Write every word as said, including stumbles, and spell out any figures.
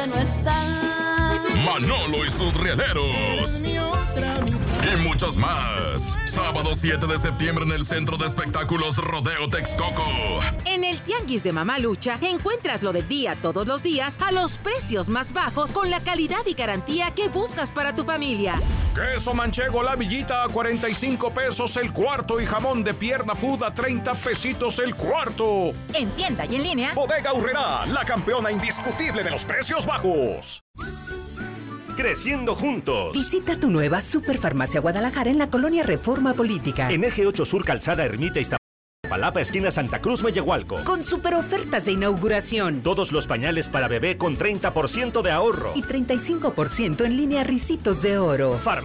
ya no está. Manolo y sus rieleros. Y muchos más. Sábado siete de septiembre en el Centro de Espectáculos Rodeo Texcoco. En el Tianguis de Mamalucha encuentras lo del día todos los días a los precios más bajos con la calidad y garantía que buscas para tu familia. Queso manchego La Villita a cuarenta y cinco pesos el cuarto y jamón de pierna food a treinta pesitos el cuarto. En tienda y en línea. Bodega Aurrerá, la campeona indiscutible de los precios bajos. Creciendo juntos. Visita tu nueva Superfarmacia Guadalajara en la colonia Reforma Política. En Eje ocho Sur, Calzada Ermita Iztapalapa, esquina Santa Cruz, Mellehualco. Con super ofertas de inauguración. Todos los pañales para bebé con treinta por ciento de ahorro. Y treinta y cinco por ciento en línea Ricitos de Oro. Farmacia